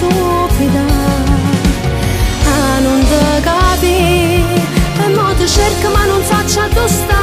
stupida a non te capire, e mo ti cerco ma non faccia tu sta.